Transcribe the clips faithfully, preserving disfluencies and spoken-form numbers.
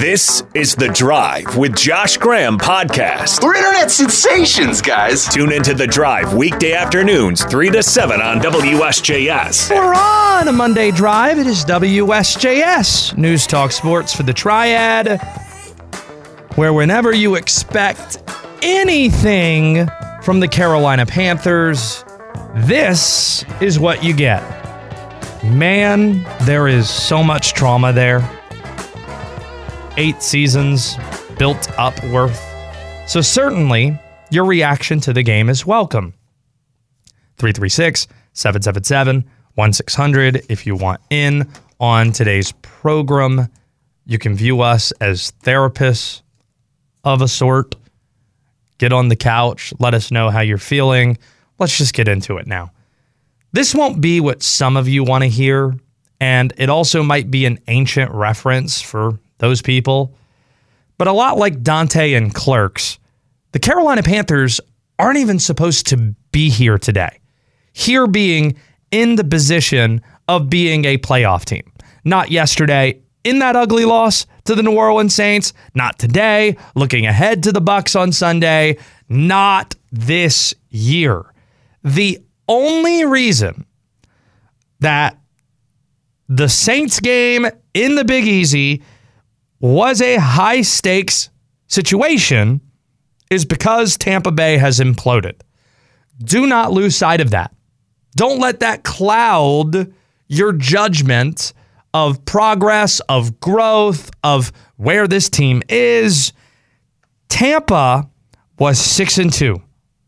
This is The Drive with Josh Graham podcast. We're internet sensations, guys. Tune into The Drive weekday afternoons, three to seven on W S J S. We're on a Monday drive. It is W S J S, News Talk Sports for the Triad, where whenever you expect anything from the Carolina Panthers, this is what you get. Man, there is so much trauma there. Eight seasons built up worth. So certainly, your reaction to the game is welcome. three three six, seven seven seven, one six zero zero if you want in on today's program. You can view us as therapists of a sort. Get on the couch. Let us know how you're feeling. Let's just get into it now. This won't be what some of you want to hear, and it also might be an ancient reference for those people. But a lot like Dante and Clerks, the Carolina Panthers aren't even supposed to be here today. Here being in the position of being a playoff team. Not yesterday in that ugly loss to the New Orleans Saints. Not today, looking ahead to the Bucs on Sunday. Not this year. The only reason that the Saints game in the Big Easy was a high-stakes situation is because Tampa Bay has imploded. Do not lose sight of that. Don't let that cloud your judgment of progress, of growth, of where this team is. Tampa was six and two.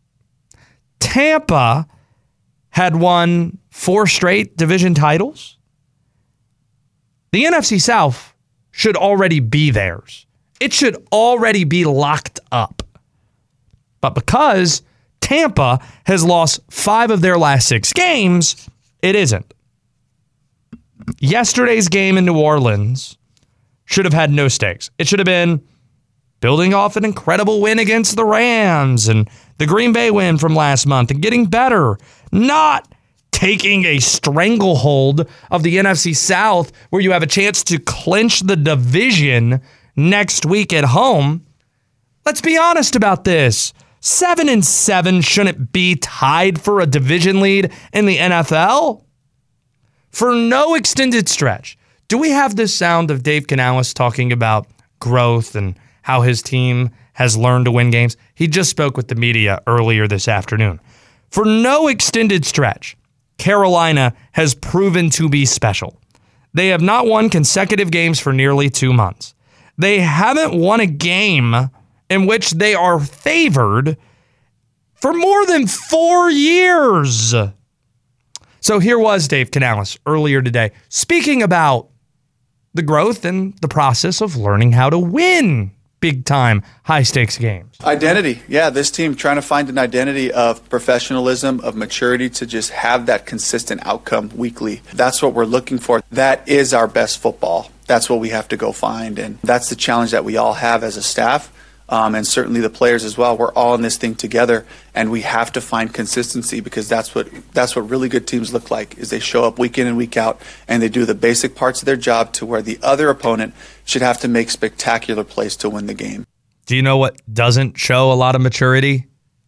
Tampa had won four straight division titles. The N F C South should already be theirs. It should already be locked up. But because Tampa has lost five of their last six games, it isn't. Yesterday's game in New Orleans should have had no stakes. It should have been building off an incredible win against the Rams and the Green Bay win from last month and getting better, not taking a stranglehold of the N F C South where you have a chance to clinch the division next week at home. Let's be honest about this. Seven and seven shouldn't be tied for a division lead in the N F L. For no extended stretch. Do we have this sound of Dave Canales talking about growth and how his team has learned to win games? He just spoke with the media earlier this afternoon. For no extended stretch, Carolina has proven to be special. They have not won consecutive games for nearly two months. They haven't won a game in which they are favored for more than four years. So here was Dave Canales earlier today speaking about the growth and the process of learning how to win big-time, high-stakes games. Identity. Yeah, this team trying to find an identity of professionalism, of maturity to just have that consistent outcome weekly. That's what we're looking for. That is our best football. That's what we have to go find, and that's the challenge that we all have as a staff. Um, and certainly the players as well. We're all in this thing together, and we have to find consistency because that's what that's what really good teams look like, is they show up week in and week out, and they do the basic parts of their job to where the other opponent should have to make spectacular plays to win the game. Do you know what doesn't show a lot of maturity?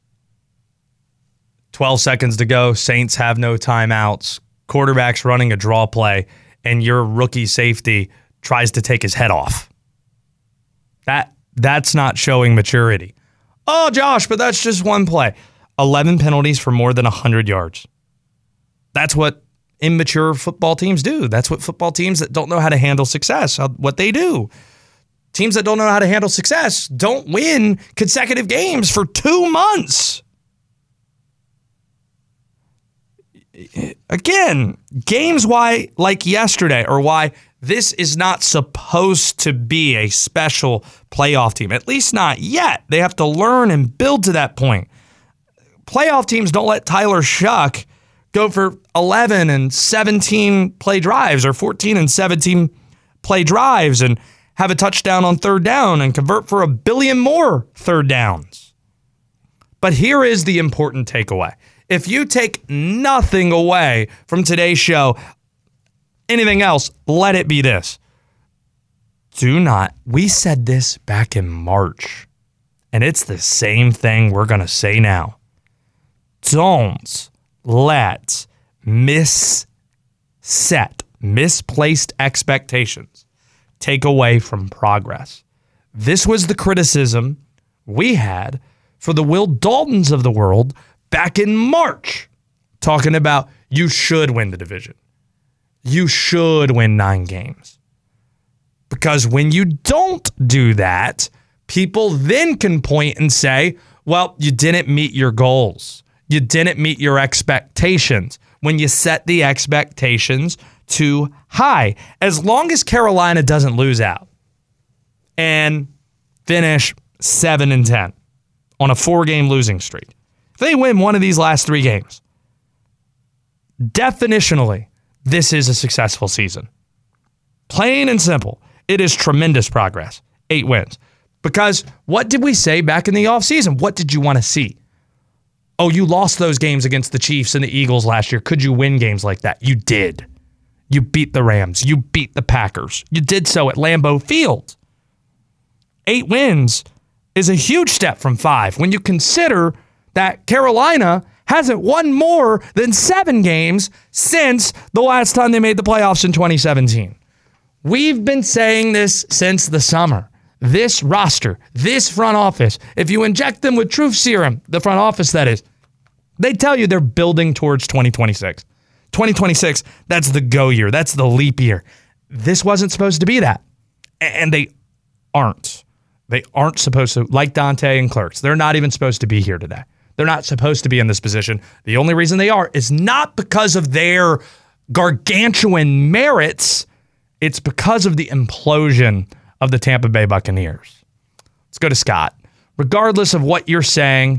twelve seconds to go, Saints have no timeouts, quarterback's running a draw play, and your rookie safety tries to take his head off. That That's not showing maturity. Oh, Josh, but that's just one play. eleven penalties for more than one hundred yards. That's what immature football teams do. That's what football teams that don't know how to handle success, what they do. Teams that don't know how to handle success don't win consecutive games for two months. Again, games why, like yesterday, or why this is not supposed to be a special playoff team, at least not yet. They have to learn and build to that point. Playoff teams don't let Tyler Shuck go for eleven and seventeen play drives or fourteen and seventeen play drives and have a touchdown on third down and convert for a billion more third downs. But here is the important takeaway. If you take nothing away from today's show, anything else, let it be this. Do not. We said this back in March, and it's the same thing we're going to say now. Don't let misset, misplaced expectations take away from progress. This was the criticism we had for the Will Daltons of the world back in March, talking about you should win the division. You should win nine games. Because when you don't do that, people then can point and say, well, you didn't meet your goals. You didn't meet your expectations when you set the expectations too high. As long as Carolina doesn't lose out and finish seven and ten on a four-game losing streak, if they win one of these last three games, definitionally, this is a successful season. Plain and simple. It is tremendous progress. Eight wins. Because what did we say back in the offseason? What did you want to see? Oh, you lost those games against the Chiefs and the Eagles last year. Could you win games like that? You did. You beat the Rams. You beat the Packers. You did so at Lambeau Field. Eight wins is a huge step from five when you consider that Carolina hasn't won more than seven games since the last time they made the playoffs in twenty seventeen. We've been saying this since the summer. This roster, this front office, if you inject them with truth serum, the front office that is, they tell you they're building towards twenty twenty-six. twenty twenty-six, that's the go year. That's the leap year. This wasn't supposed to be that. And they aren't. They aren't supposed to, like Dante and Clerks. They're not even supposed to be here today. They're not supposed to be in this position. The only reason they are is not because of their gargantuan merits. It's because of the implosion of the Tampa Bay Buccaneers. Let's go to Scott. Regardless of what you're saying,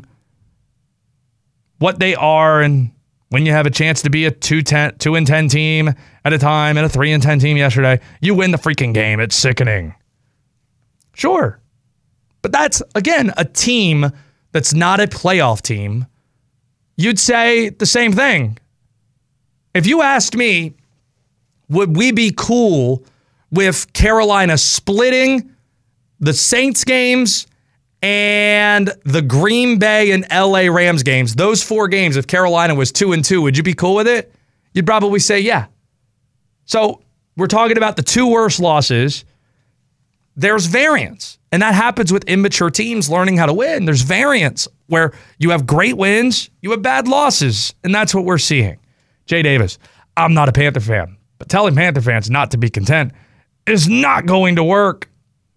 what they are, and when you have a chance to be a two and ten team at a time and a three and ten team yesterday, you win the freaking game. It's sickening. Sure. But that's, again, a team that's not a playoff team. You'd say the same thing. If you asked me, would we be cool with Carolina splitting the Saints games and the Green Bay and L A Rams games, those four games, if Carolina was two and two, would you be cool with it? You'd probably say, yeah. So we're talking about the two worst losses. There's variance, and that happens with immature teams learning how to win. There's variance where you have great wins, you have bad losses, and that's what we're seeing. Jay Davis, I'm not a Panther fan, but telling Panther fans not to be content is not going to work.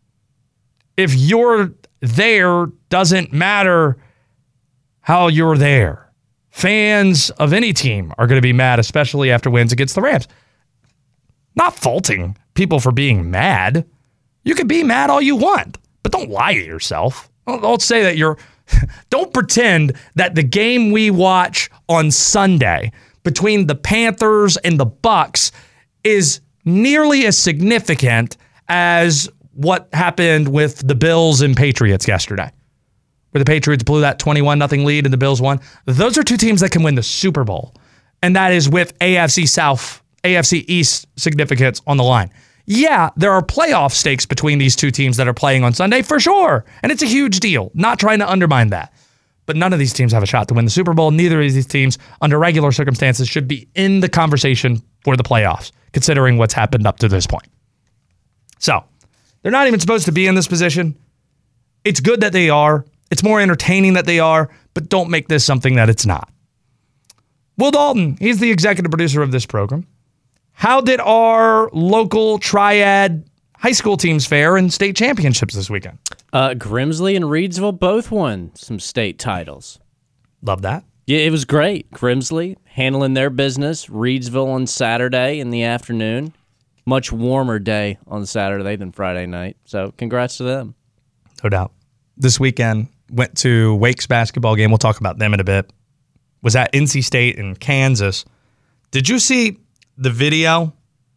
If you're there, doesn't matter how you're there. Fans of any team are going to be mad, especially after wins against the Rams. Not faulting people for being mad. You can be mad all you want, but don't lie to yourself. Don't, don't say that you're... Don't pretend that the game we watch on Sunday between the Panthers and the Bucs is nearly as significant as what happened with the Bills and Patriots yesterday, where the Patriots blew that twenty-one nothing lead and the Bills won. Those are two teams that can win the Super Bowl, and that is with A F C South, A F C East significance on the line. Yeah, there are playoff stakes between these two teams that are playing on Sunday, for sure, and it's a huge deal. Not trying to undermine that. But none of these teams have a shot to win the Super Bowl. Neither of these teams, under regular circumstances, should be in the conversation for the playoffs, considering what's happened up to this point. So, they're not even supposed to be in this position. It's good that they are. It's more entertaining that they are, but don't make this something that it's not. Will Dalton, he's the executive producer of this program. How did our local triad high school teams fare in state championships this weekend? Uh, Grimsley and Reidsville both won some state titles. Love that. Yeah, it was great. Grimsley handling their business. Reidsville on Saturday in the afternoon. Much warmer day on Saturday than Friday night. So congrats to them. No doubt. This weekend, went to Wake's basketball game. We'll talk about them in a bit. Was at N C State in Kansas. Did you see the video,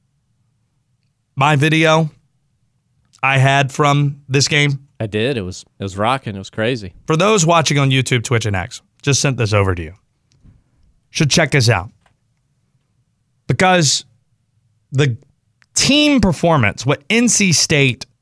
my video I had from this game? I did. It was it was rocking. It was crazy. For those watching on YouTube, Twitch, and X, just sent this over to you. Should check this out. Because the team performance, what N C State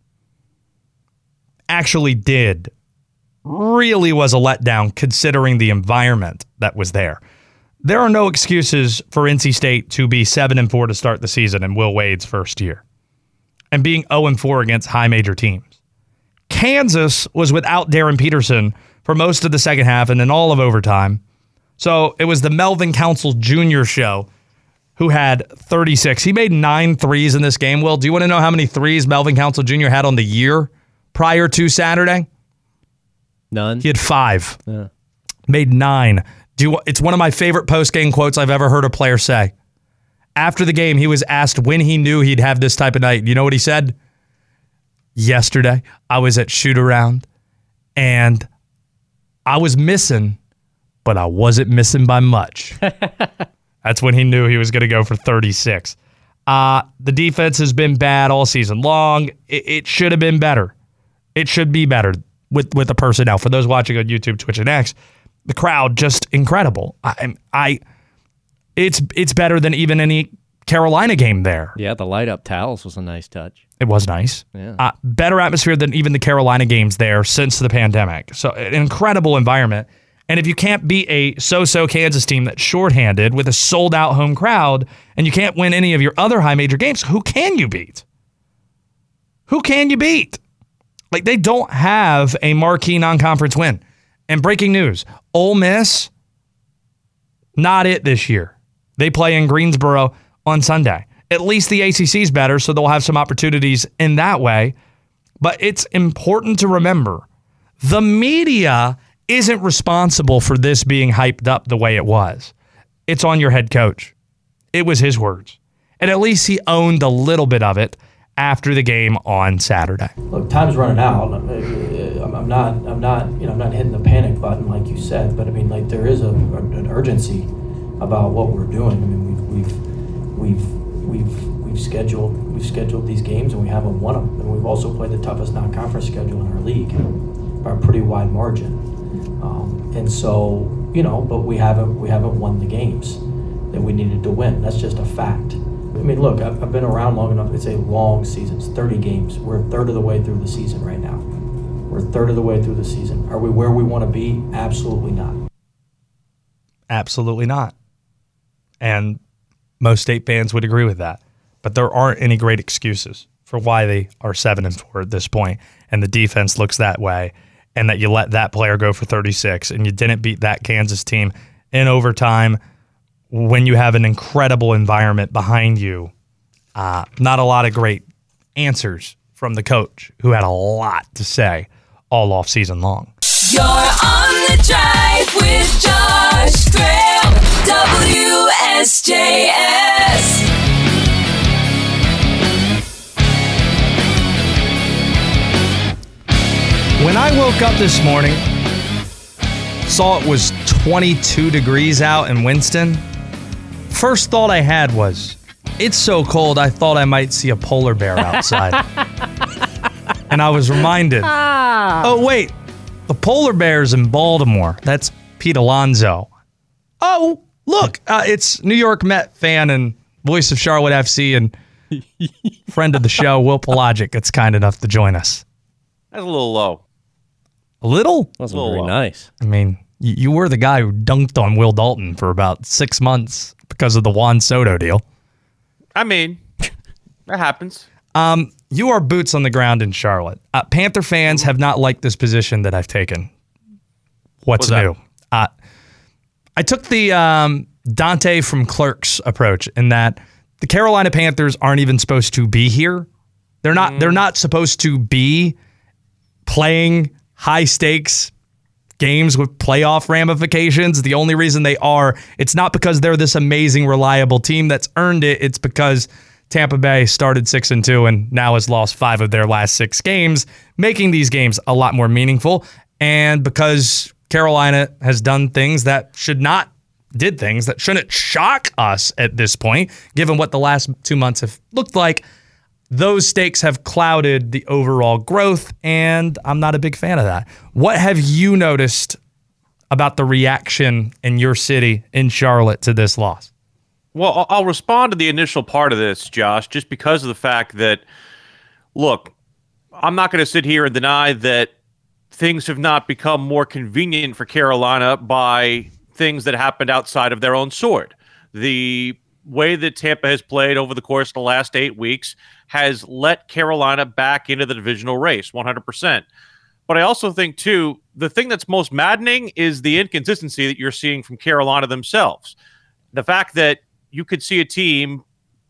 actually did really was a letdown considering the environment that was there. There are no excuses for N C State to be seven and four to start the season in Will Wade's first year and being oh and four against high major teams. Kansas was without Darren Peterson for most of the second half and then all of overtime. So it was the Melvin Council Junior show who had thirty-six. He made nine threes in this game. Will, do you want to know how many threes Melvin Council Junior had on the year prior to Saturday? None. He had five. Yeah. Made nine. Do you, it's one of my favorite post-game quotes I've ever heard a player say. After the game, he was asked when he knew he'd have this type of night. You know what he said? Yesterday, I was at shoot-around, and I was missing, but I wasn't missing by much. That's when he knew he was going to go for thirty-six. Uh, the defense has been bad all season long. It, it should have been better. It should be better with, with the personnel. For those watching on YouTube, Twitch, and X, the crowd just incredible. I, I, it's it's better than even any Carolina game there. Yeah, the light up towels was a nice touch. It was nice. Yeah. Uh, better atmosphere than even the Carolina games there since the pandemic. So an incredible environment. And if you can't beat a so-so Kansas team that's shorthanded with a sold-out home crowd, and you can't win any of your other high major games, who can you beat? Who can you beat? Like, they don't have a marquee non-conference win. And breaking news, Ole Miss, not it this year. They play in Greensboro on Sunday. At least the A C C's better, so they'll have some opportunities in that way. But it's important to remember, the media isn't responsible for this being hyped up the way it was. It's on your head coach. It was his words. And at least he owned a little bit of it after the game on Saturday. Look, time's running out. I'm not, I'm not, you know, I'm not hitting the panic button like you said, but I mean, like there is a, an urgency about what we're doing. I mean, we've, we've, we've, we've, we've scheduled, we've scheduled these games and we haven't won them. And we've also played the toughest non-conference schedule in our league by a pretty wide margin. Um, and so, you know, but we haven't we haven't won the games that we needed to win. That's just a fact. I mean, look, I've, I've been around long enough. It's a long season. It's thirty games. We're a third of the way through the season right now. We're a third of the way through the season. Are we where we want to be? Absolutely not. Absolutely not. And most State fans would agree with that. But there aren't any great excuses for why they are seven and four at this point, and the defense looks that way. And that you let that player go for thirty-six and you didn't beat that Kansas team in overtime when you have an incredible environment behind you. Uh, not a lot of great answers from the coach, who had a lot to say all off season long. You're on the drive with Josh Graham, W S J S. When I woke up this morning, saw it was twenty-two degrees out in Winston, first thought I had was, it's so cold I thought I might see a polar bear outside. And I was reminded, oh wait, the polar bear's in Baltimore. That's Pete Alonso. Oh, look, uh, it's New York Met fan and voice of Charlotte F C and friend of the show, Will Pelagic, that's kind enough to join us. That's a little low. A little? Wasn't very nice. I mean, you, you were the guy who dunked on Will Dalton for about six months because of the Juan Soto deal. I mean, that happens. Um, you are boots on the ground in Charlotte. Uh, Panther fans have not liked this position that I've taken. What's, What's new? Uh, I took the um, Dante from Clerks approach in that the Carolina Panthers aren't even supposed to be here. They're not. Mm. They're not supposed to be playing high stakes games with playoff ramifications. The only reason they are, it's not because they're this amazing, reliable team that's earned it. It's because Tampa Bay started six and two and now has lost five of their last six games, making these games a lot more meaningful. And because Carolina has done things that should not, did things that shouldn't shock us at this point, given what the last two months have looked like. Those stakes have clouded the overall growth, and I'm not a big fan of that. What have you noticed about the reaction in your city, in Charlotte, to this loss? Well, I'll respond to the initial part of this, Josh, just because of the fact that, look, I'm not going to sit here and deny that things have not become more convenient for Carolina by things that happened outside of their own sword. The way that Tampa has played over the course of the last eight weeks has let Carolina back into the divisional race, one hundred percent. But I also think, too, the thing that's most maddening is the inconsistency that you're seeing from Carolina themselves. The fact that you could see a team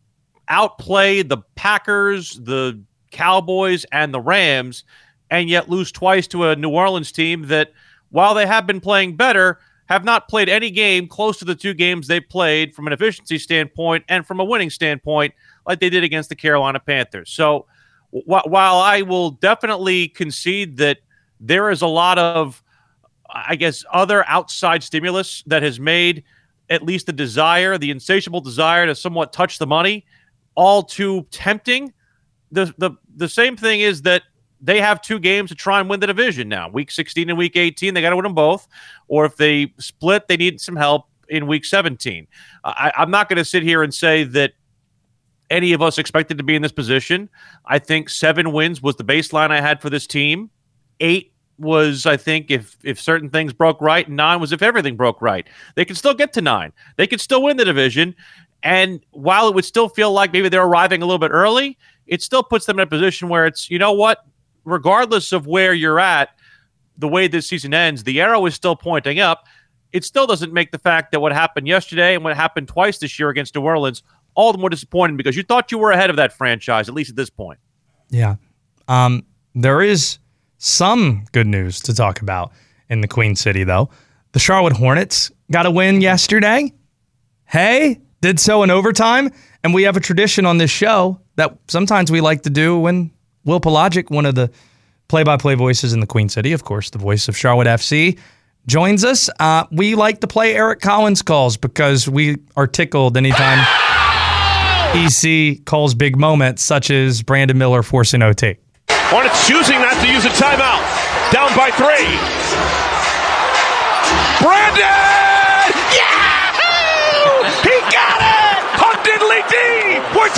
outplay the Packers, the Cowboys, and the Rams, and yet lose twice to a New Orleans team that, while they have been playing better, have not played any game close to the two games they played from an efficiency standpoint and from a winning standpoint like they did against the Carolina Panthers. So wh- while I will definitely concede that there is a lot of, I guess, other outside stimulus that has made at least the desire, the insatiable desire to somewhat touch the money, all too tempting, the the the same thing is that they have two games to try and win the division now. Week sixteen and Week eighteen, they got to win them both. Or if they split, they need some help in Week seventeen. I, I'm not going to sit here and say that any of us expected to be in this position. I think seven wins was the baseline I had for this team. Eight was, I think, if if certain things broke right, and nine was if everything broke right. They could still get to nine. They could still win the division. And while it would still feel like maybe they're arriving a little bit early, it still puts them in a position where it's, you know what, regardless of where you're at, the way this season ends, the arrow is still pointing up. It still doesn't make the fact that what happened yesterday and what happened twice this year against New Orleans all the more disappointing because you thought you were ahead of that franchise, at least at this point. Yeah. Um, there is some good news to talk about in the Queen City, though. The Charlotte Hornets got a win yesterday. Hey, did so in overtime. And we have a tradition on this show that sometimes we like to do when Will Pelagic, one of the play-by-play voices in the Queen City, of course, the voice of Charlotte F C, joins us. Uh, we like to play Eric Collins calls because we are tickled anytime E C calls big moments, such as Brandon Miller forcing O T. Hornets choosing not to use a timeout. Down by three. Brandon! Yahoo! He got it! Hooked diddly D! We're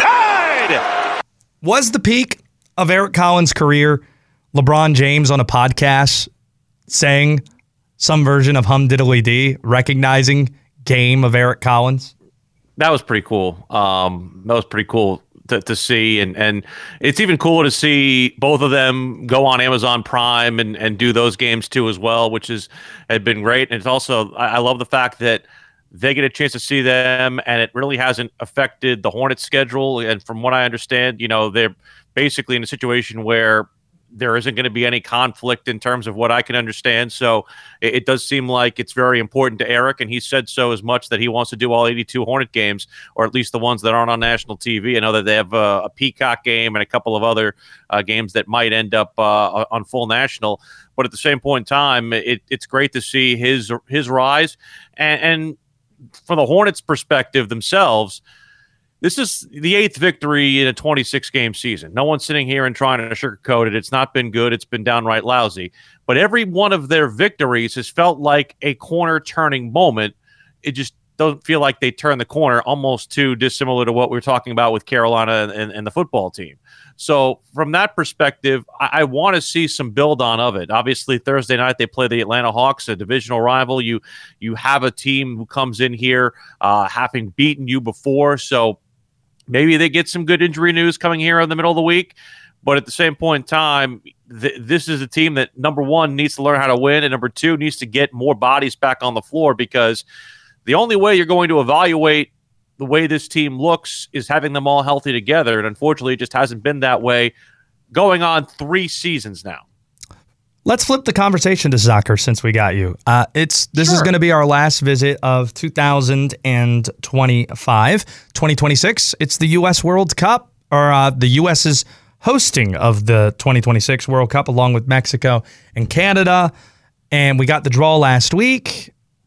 tied! Was the peak of Eric Collins' career LeBron James on a podcast saying some version of Hum Diddly Dee, recognizing game of Eric Collins? That was pretty cool. Um, that was pretty cool to, to see. And, and it's even cooler to see both of them go on Amazon Prime and, and do those games too as well, which is had been great. And it's also, I, I love the fact that they get a chance to see them, and it really hasn't affected the Hornets schedule. And from what I understand, you know, they're basically in a situation where there isn't going to be any conflict in terms of what I can understand. So it, it does seem like it's very important to Eric, and he said so as much that he wants to do all eighty-two Hornet games, or at least the ones that aren't on national T V. I know that they have a, a Peacock game and a couple of other uh, games that might end up uh, on full national. But at the same point in time, it, it's great to see his his rise. And, and from the Hornets' perspective themselves, this is the eighth victory in a twenty-six game season. No one's sitting here and trying to sugarcoat it. It's not been good. It's been downright lousy. But every one of their victories has felt like a corner-turning moment. It just doesn't feel like they turned the corner, almost too dissimilar to what we were talking about with Carolina and, and the football team. So from that perspective, I, I want to see some build-on of it. Obviously, Thursday night they play the Atlanta Hawks, a divisional rival. You, you have a team who comes in here uh, having beaten you before, so maybe they get some good injury news coming here in the middle of the week. But at the same point in time, th- this is a team that, number one, needs to learn how to win, and number two, needs to get more bodies back on the floor, because the only way you're going to evaluate the way this team looks is having them all healthy together. And unfortunately, it just hasn't been that way going on three seasons now. Let's flip the conversation to soccer since we got you. Uh, it's This Sure. is going to be our last visit of two thousand twenty-five. twenty twenty-six, it's the U S World Cup, or uh, the U S is hosting of the twenty twenty-six World Cup along with Mexico and Canada. And we got the draw last week.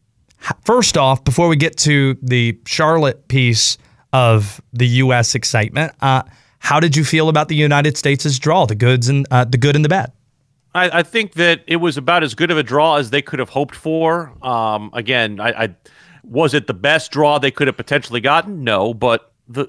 First off, before we get to the Charlotte piece of the U S excitement, uh, how did you feel about the United States' draw, the goods and uh, the good and the bad? I, I think that it was about as good of a draw as they could have hoped for. Um, again, I, I was it the best draw they could have potentially gotten? No, but the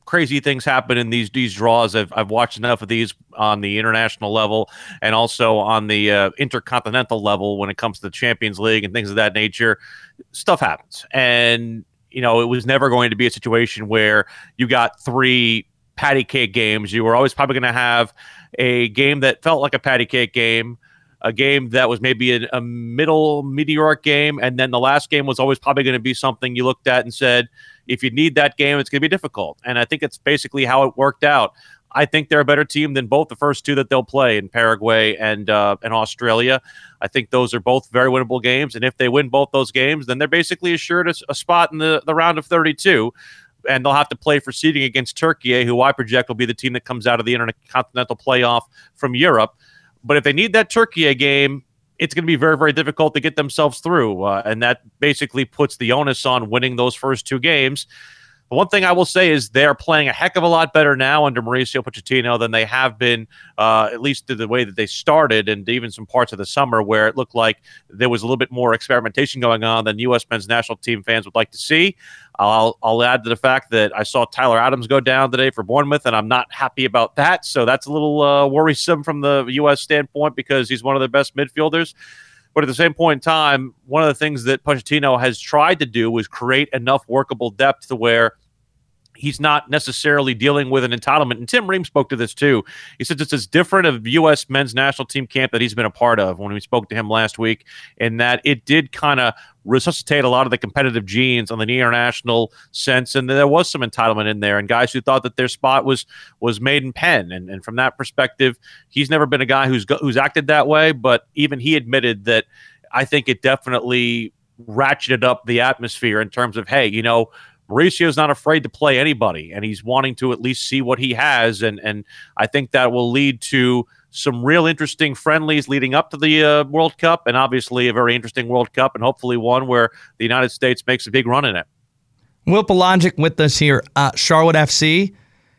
crazy things happen in these these draws. I've I've watched enough of these on the international level and also on the uh, intercontinental level when it comes to the Champions League and things of that nature. Stuff happens, and you know it was never going to be a situation where you got three patty cake games. You were always probably going to have a game that felt like a patty cake game, a game that was maybe a, a middle meteoric game, and then the last game was always probably going to be something you looked at and said, if you need that game, it's going to be difficult. And I think it's basically how it worked out. I think they're a better team than both the first two that they'll play in Paraguay and uh, and Australia. I think those are both very winnable games. And if they win both those games, then they're basically assured a, a spot in the, the round of thirty-two. And they'll have to play for seeding against Turkey, who I project will be the team that comes out of the Intercontinental Playoff from Europe. But if they need that Turkey game, it's going to be very, very difficult to get themselves through. Uh, and that basically puts the onus on winning those first two games. The one thing I will say is they're playing a heck of a lot better now under Mauricio Pochettino than they have been, uh, at least to the way that they started, and even some parts of the summer where it looked like there was a little bit more experimentation going on than U S men's national team fans would like to see. I'll I'll add to the fact that I saw Tyler Adams go down today for Bournemouth, and I'm not happy about that. So that's a little uh, worrisome from the U S standpoint because he's one of the best midfielders. But at the same point in time, one of the things that Pochettino has tried to do was create enough workable depth to where he's not necessarily dealing with an entitlement. And Tim Ream spoke to this too. He said it's as different of U S men's national team camp that he's been a part of when we spoke to him last week, in that it did kind of resuscitate a lot of the competitive genes on the international sense. And there was some entitlement in there and guys who thought that their spot was was made in pen. And, and from that perspective, he's never been a guy who's who's acted that way. But even he admitted that I think it definitely ratcheted up the atmosphere in terms of, hey, you know, Mauricio's not afraid to play anybody, and he's wanting to at least see what he has. And and I think that will lead to some real interesting friendlies leading up to the uh, World Cup, and obviously a very interesting World Cup, and hopefully one where the United States makes a big run in it. Will Pelagic with us here. Uh, Charlotte F C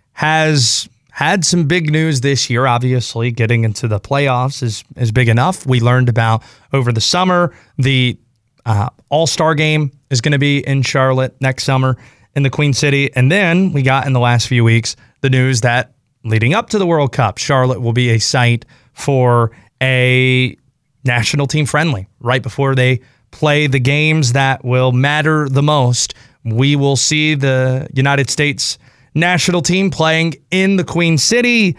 has had some big news this year. Obviously, getting into the playoffs is, is big enough. We learned about over the summer the uh, All-Star game is going to be in Charlotte next summer in the Queen City. And then we got in the last few weeks the news that leading up to the World Cup, Charlotte will be a site for a national team friendly. Right before they play the games that will matter the most, we will see the United States national team playing in the Queen City.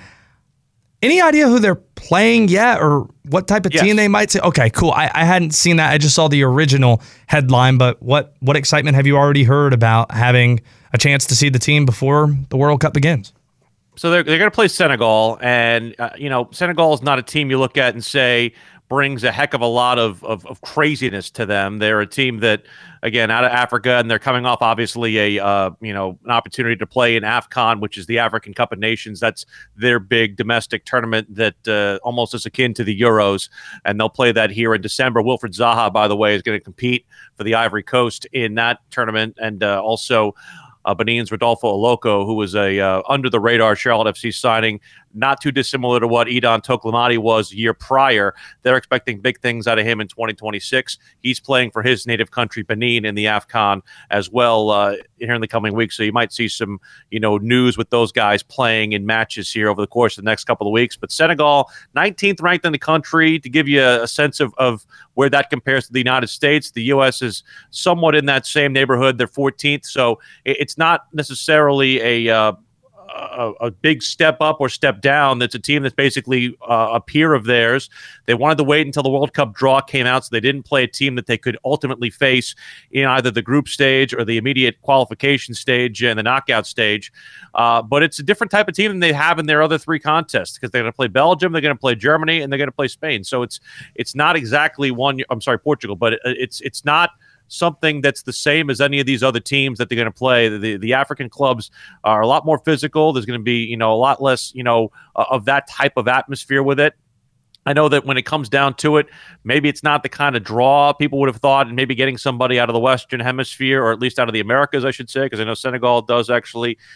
Any idea who they're playing yet or what type of yes. team they might say? Okay, cool. I, I hadn't seen that. I just saw the original headline, but what, what excitement have you already heard about having a chance to see the team before the World Cup begins? So they're, they're going to play Senegal, and, uh, you know, Senegal is not a team you look at and say brings a heck of a lot of, of, of craziness to them. They're a team that, again, out of Africa, and they're coming off, obviously, a uh, you know an opportunity to play in AFCON, which is the African Cup of Nations. That's their big domestic tournament that uh, almost is akin to the Euros, and they'll play that here in December. Wilfred Zaha, by the way, is going to compete for the Ivory Coast in that tournament, and uh, also Uh, Benin's Rodolfo Oloko, who was a uh, under-the-radar Charlotte F C signing, not too dissimilar to what Edon Toklamati was a year prior. They're expecting big things out of him in twenty twenty-six. He's playing for his native country, Benin, in the AFCON as well uh, here in the coming weeks. So you might see some, you know, news with those guys playing in matches here over the course of the next couple of weeks. But Senegal, nineteenth ranked in the country, to give you a, a sense of, of where that compares to the United States. The U S is somewhat in that same neighborhood. They're fourteenth. So it, it's not necessarily a, uh, a a big step up or step down. That's a team that's basically uh, a peer of theirs. They wanted to wait until the World Cup draw came out, so they didn't play a team that they could ultimately face in either the group stage or the immediate qualification stage and the knockout stage. Uh, but it's a different type of team than they have in their other three contests, because they're going to play Belgium, they're going to play Germany, and they're going to play Spain. So it's it's not exactly one. I'm sorry, Portugal, but it, it's it's not something that's the same as any of these other teams that they're going to play. The the African clubs are a lot more physical. There's going to be, you know, a lot less, you know, uh, of that type of atmosphere with it. I know that when it comes down to it, maybe it's not the kind of draw people would have thought, and maybe getting somebody out of the Western Hemisphere, or at least out of the Americas, I should say, because I know Senegal does actually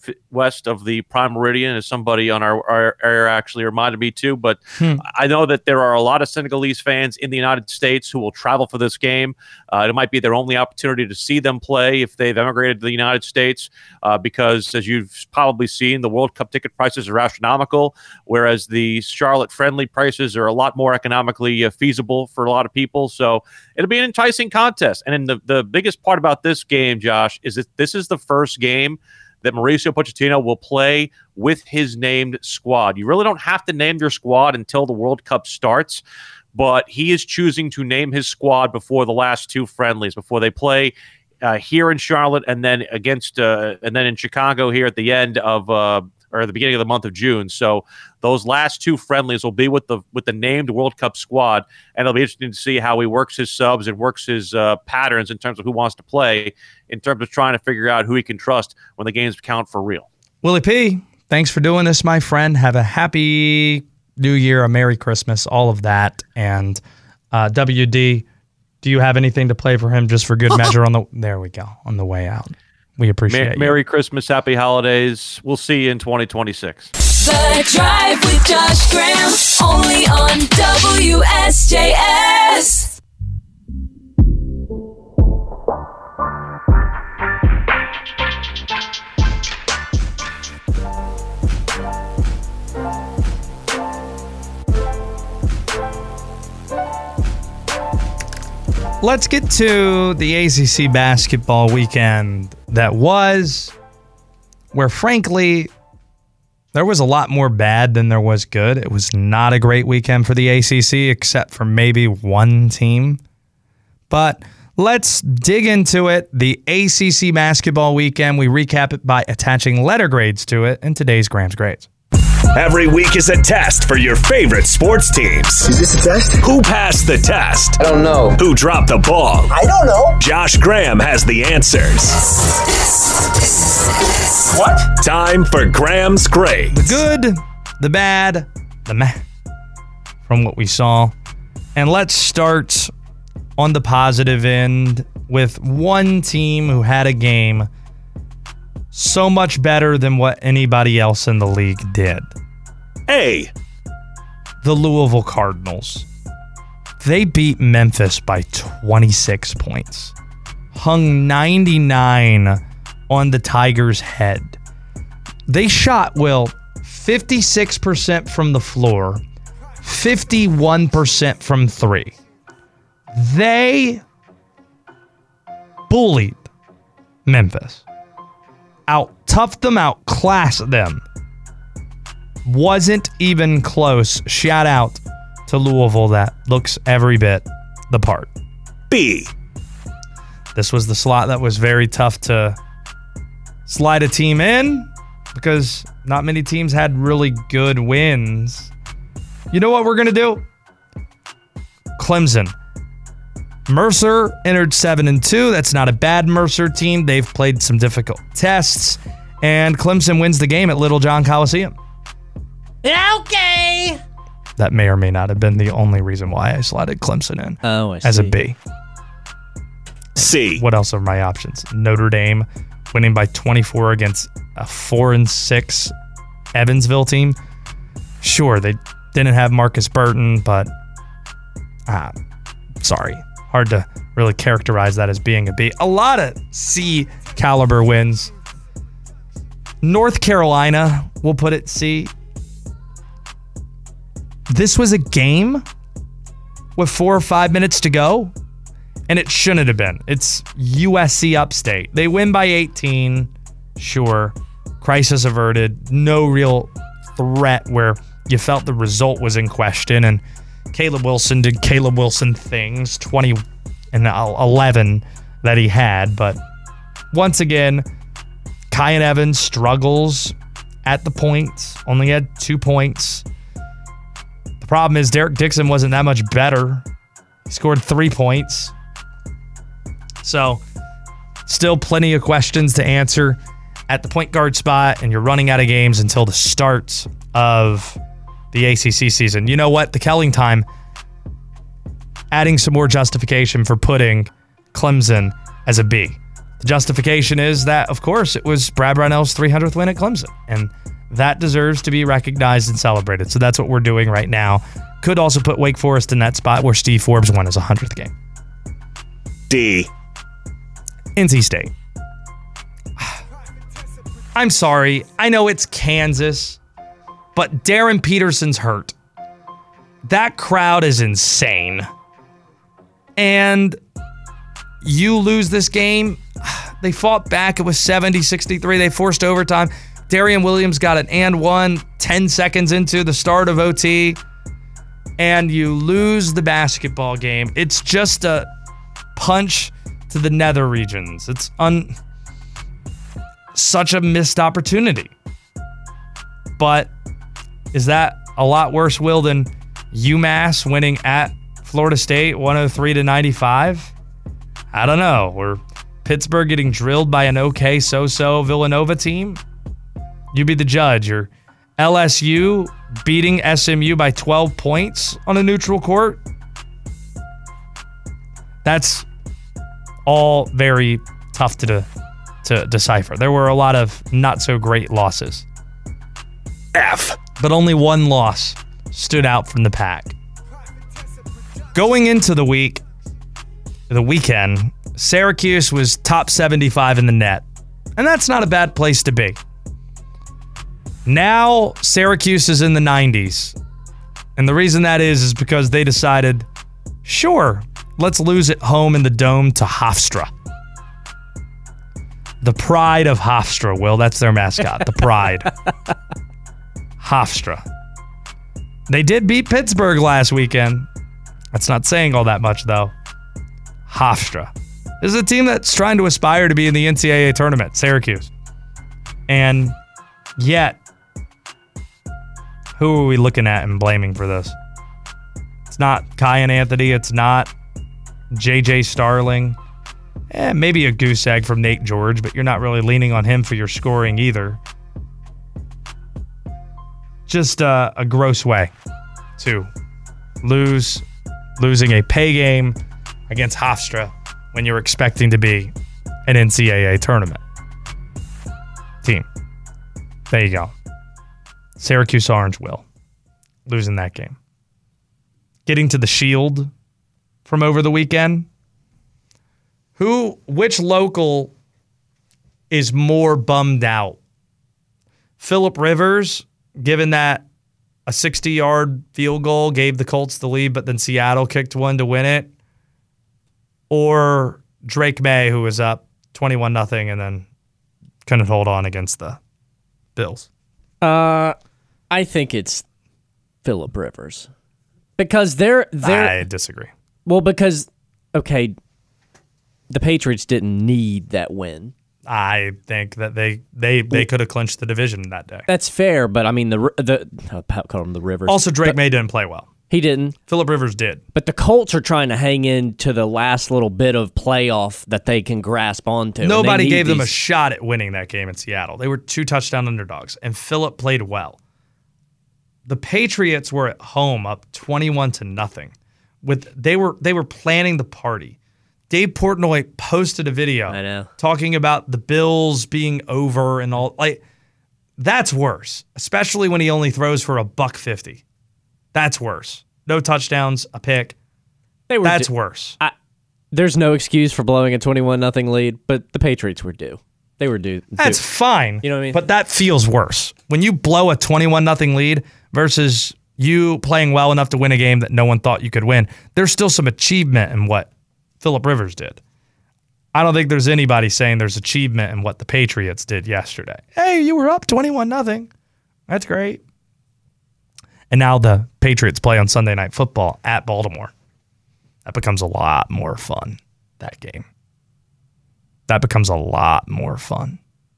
f- west of the Prime Meridian, as somebody on our, our area actually reminded me to. But Hmm. I know that there are a lot of Senegalese fans in the United States who will travel for this game. Uh, it might be their only opportunity to see them play if they've emigrated to the United States, uh, because, as you've probably seen, the World Cup ticket prices are astronomical, whereas the Charlotte-friendly prices are a lot more economically uh, feasible for a lot of people. So it'll be an enticing contest. And then the, the biggest part about this game, Josh, is that this is the first game that Mauricio Pochettino will play with his named squad. You really don't have to name your squad until the World Cup starts, but he is choosing to name his squad before the last two friendlies, before they play uh, here in Charlotte and then against uh, and then in Chicago here at the end of uh, or at the beginning of the month of June. So those last two friendlies will be with the with the named World Cup squad, and it'll be interesting to see how he works his subs and works his uh, patterns in terms of who wants to play, in terms of trying to figure out who he can trust when the games count for real. Willie P, thanks for doing this, my friend. Have a happy New Year, a Merry Christmas, all of that. And uh, W D, do you have anything to play for him just for good measure on the there we go, on the way out? We appreciate Ma- it. Merry Christmas, Happy Holidays. We'll see you in twenty twenty-six. The Drive with Josh Graham, only on W S J S. Let's get to the A C C basketball weekend that was, where frankly, there was a lot more bad than there was good. It was not a great weekend for the A C C, except for maybe one team. But let's dig into it. The A C C basketball weekend, we recap it by attaching letter grades to it in today's Graham's Grades. Every week is a test for your favorite sports teams. Is this a test? Who passed the test? I don't know. Who dropped the ball? I don't know. Josh Graham has the answers. What? Time for Graham's Grades. The good, the bad, the meh, from what we saw. And let's start on the positive end with one team who had a game so much better than what anybody else in the league did. A. The Louisville Cardinals. They beat Memphis by twenty-six points. Hung ninety-nine on the Tigers' head. They shot, Will, fifty-six percent from the floor, fifty-one percent from three. They bullied Memphis. Out-toughed them, outclassed them. Wasn't even close. Shout out to Louisville that looks every bit the part. B. This was the slot that was very tough to slide a team in because not many teams had really good wins. You know what we're going to do? Clemson. Mercer entered seven and two. That's not a bad Mercer team. They've played some difficult tests, and Clemson wins the game at Little John Coliseum. Okay. That may or may not have been the only reason why I slotted Clemson in Oh, I as a see. B. C. What else are my options? Notre Dame winning by twenty-four against a four and six Evansville team. Sure, they didn't have Marcus Burton, but ah, sorry. Hard to really characterize that as being a B. A lot of C caliber wins. North Carolina, we'll put it C. This was a game with four or five minutes to go, and it shouldn't have been. It's U S C upstate. They win by eighteen. Sure. Crisis averted. No real threat where you felt the result was in question, and Caleb Wilson did Caleb Wilson things, twenty and eleven that he had. But once again, Kyan Evans struggles at the points, only had two points. The problem is Derek Dixon wasn't that much better. He scored three points. So still plenty of questions to answer at the point guard spot, and you're running out of games until the start of the A C C season. You know what? The Kelling time, adding some more justification for putting Clemson as a B. The justification is that, of course, it was Brad Brownell's three hundredth win at Clemson, and that deserves to be recognized and celebrated. So that's what we're doing right now. Could also put Wake Forest in that spot where Steve Forbes won his one hundredth game. D. N C State. I'm sorry. I know it's Kansas, but Darren Peterson's hurt. That crowd is insane. And you lose this game. They fought back. It was seventy sixty-three. They forced overtime. Darian Williams got an and one ten seconds into the start of O T. And you lose the basketball game. It's just a punch to the nether regions. It's un such a missed opportunity. But is that a lot worse, Will, than UMass winning at Florida State one oh three to ninety-five? I don't know. Or Pittsburgh getting drilled by an okay so-so Villanova team? You be the judge. Or L S U beating S M U by twelve points on a neutral court? That's all very tough to de- to decipher. There were a lot of not-so-great losses. F. But only one loss stood out from the pack. Going into the week, the weekend, Syracuse was top seventy-five in the net. And that's not a bad place to be. Now, Syracuse is in the nineties. And the reason that is is because they decided, sure, let's lose at home in the Dome to Hofstra. The Pride of Hofstra, Will. That's their mascot. The Pride. Hofstra. They did beat Pittsburgh last weekend. That's not saying all that much, though. Hofstra. This is a team that's trying to aspire to be in the N C double A tournament, Syracuse. And yet, who are we looking at and blaming for this? It's not Kyan Anthony. It's not J J Starling. Eh, maybe a goose egg from Nate George, but you're not really leaning on him for your scoring either. Just uh, a gross way to lose, losing a pay game against Hofstra when you're expecting to be an N C double A tournament team. There you go. Syracuse Orange will. Losing that game. Getting to the Shield from over the weekend. Who, which local is more bummed out? Phillip Rivers, given that a sixty-yard field goal gave the Colts the lead, but then Seattle kicked one to win it? Or Drake May, who was up twenty-one nothing and then couldn't hold on against the Bills? Uh, I think it's Phillip Rivers. Because they're... they're I disagree. Well, because, okay, the Patriots didn't need that win. I think that they they, they could have clinched the division that day. That's fair, but I mean, the the I'll call them the Rivers. Also, Drake but May didn't play well. He didn't. Phillip Rivers did. But the Colts are trying to hang in to the last little bit of playoff that they can grasp onto. Nobody gave these... them a shot at winning that game in Seattle. They were two touchdown underdogs, and Phillip played well. The Patriots were at home up twenty-one to nothing. With they were they were planning the party. Dave Portnoy posted a video I know. talking about the Bills being over and all. Like, that's worse, especially when he only throws for a buck fifty. That's worse. No touchdowns, a pick. They were That's due. worse. I, there's no excuse for blowing a twenty-one nothing lead, but the Patriots were due. They were due. That's due. fine. You know what I mean? But that feels worse. When you blow a twenty-one nothing lead versus you playing well enough to win a game that no one thought you could win, there's still some achievement in what Phillip Rivers did. I don't think there's anybody saying there's achievement in what the Patriots did yesterday. Hey, you were up twenty-one nothing. That's great. And now the Patriots play on Sunday Night Football at Baltimore. That becomes a lot more fun, that game. That becomes a lot more fun.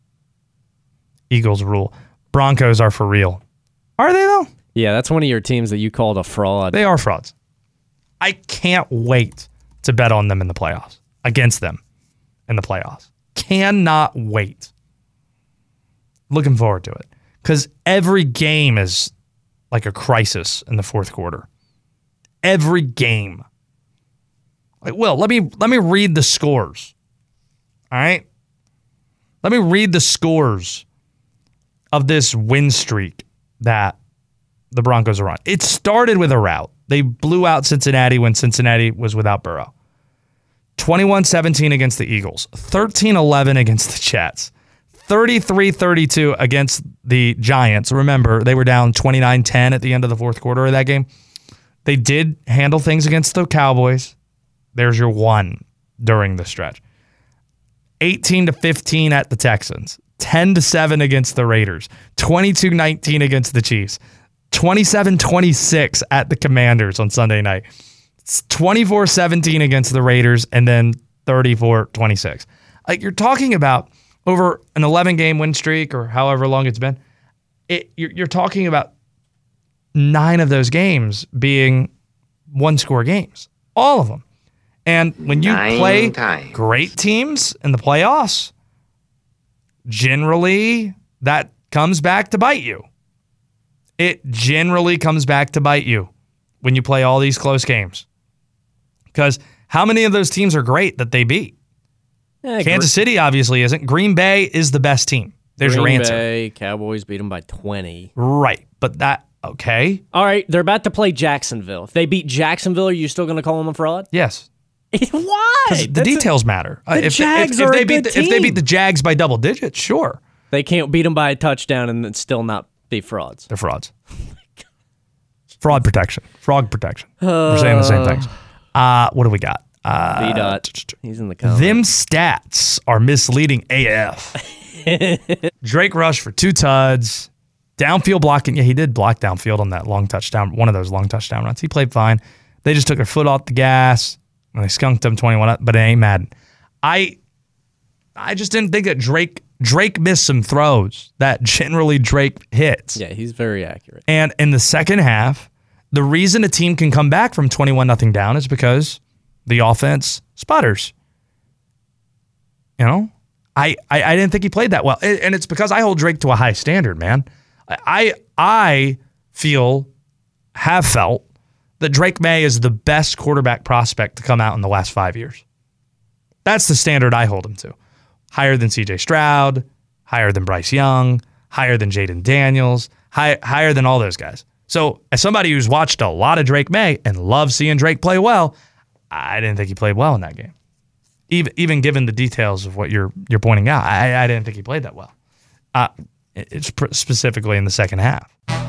Eagles rule. Broncos are for real. Are they, though? Yeah, that's one of your teams that you called a fraud. They are frauds. I can't wait to bet on them in the playoffs, against them in the playoffs. Cannot wait. Looking forward to it. Because every game is like a crisis in the fourth quarter. Every game. Like, Will, let me let me read the scores. All right? Let me read the scores of this win streak that the Broncos are on. It started with a rout. They blew out Cincinnati when Cincinnati was without Burrow. twenty-one seventeen against the Eagles. thirteen eleven against the Jets. thirty-three thirty-two against the Giants. Remember, they were down twenty-nine ten at the end of the fourth quarter of that game. They did handle things against the Cowboys. There's your one during the stretch. eighteen to fifteen at the Texans. ten to seven against the Raiders. twenty-two nineteen against the Chiefs. twenty-seven twenty-six at the Commanders on Sunday night. It's twenty-four seventeen against the Raiders, and then thirty-four twenty-six. Like, you're talking about over an eleven-game win streak or however long it's been, it, you're, you're talking about nine of those games being one-score games. All of them. And when you Nine play times. great teams in the playoffs, generally that comes back to bite you. It generally comes back to bite you when you play all these close games. Because how many of those teams are great that they beat? Yeah, Kansas Gr- City obviously isn't. Green Bay is the best team. There's Green your answer. Bay, Cowboys beat them by twenty. Right. But that, okay. All right, they're about to play Jacksonville. If they beat Jacksonville, are you still going to call them a fraud? Yes. Why? The That's details a, matter. The if, Jags if, if, are if they a beat good the, if they team. beat the Jags by double digits, sure. They can't beat them by a touchdown and then still not be frauds. They're frauds. Fraud protection. Fraud protection. Uh, We're saying the same things. Uh, what do we got? Uh, V-Dot. He's in the comments. Them stats are misleading A F. Drake rushed for two tuds. Downfield blocking. Yeah, he did block downfield on that long touchdown, one of those long touchdown runs. He played fine. They just took their foot off the gas. And they skunked him twenty-one up, but it ain't Madden. I I just didn't think that Drake Drake missed some throws that generally Drake hits. Yeah, he's very accurate. And in the second half, the reason a team can come back from twenty-one nothing down is because the offense sputters. You know? I, I, I didn't think he played that well. And it's because I hold Drake to a high standard, man. I I feel, have felt, that Drake May is the best quarterback prospect to come out in the last five years. That's the standard I hold him to. Higher than C J Stroud, higher than Bryce Young, higher than Jaden Daniels, high, higher than all those guys. So as somebody who's watched a lot of Drake May and loves seeing Drake play well, I didn't think he played well in that game. Even even given the details of what you're you're pointing out, I, I didn't think he played that well. Uh, it's pr- specifically in the second half.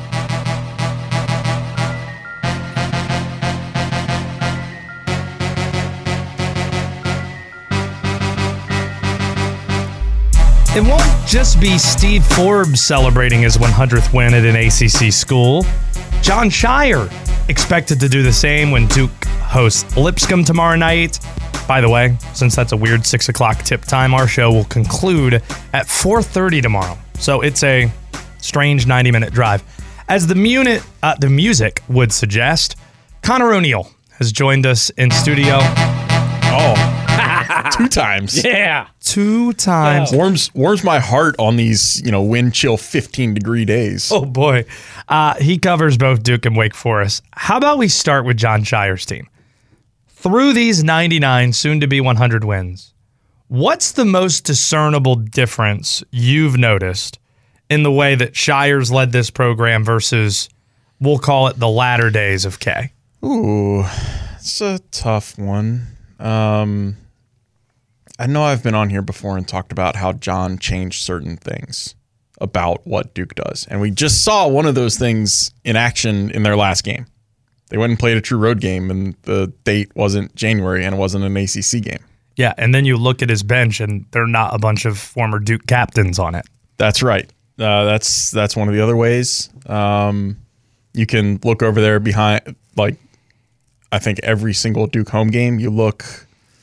It won't just be Steve Forbes celebrating his one hundredth win at an A C C school. Jon Scheyer expected to do the same when Duke hosts Lipscomb tomorrow night. By the way, since that's a weird six o'clock tip time, our show will conclude at four thirty tomorrow. So it's a strange ninety-minute drive. As the, muni- uh, the music would suggest, Connor O'Neill has joined us in studio. Oh. Two times. Yeah. Two times. Yeah. Warms warms my heart on these, you know, wind chill fifteen degree days. Oh, boy. Uh, he covers both Duke and Wake Forest. How about we start with Jon Scheyer's team? Through these ninety-nine, soon-to-be one hundred wins, what's the most discernible difference you've noticed in the way that Scheyer's led this program versus, we'll call it the latter days of K? Ooh, it's a tough one. Um... I know I've been on here before and talked about how John changed certain things about what Duke does. And we just saw one of those things in action in their last game. They went and played a true road game, and the date wasn't January, and it wasn't an A C C game. Yeah, and then you look at his bench, and they're not a bunch of former Duke captains on it. That's right. Uh, that's that's one of the other ways. Um, you can look over there behind, like, I think every single Duke home game, you look...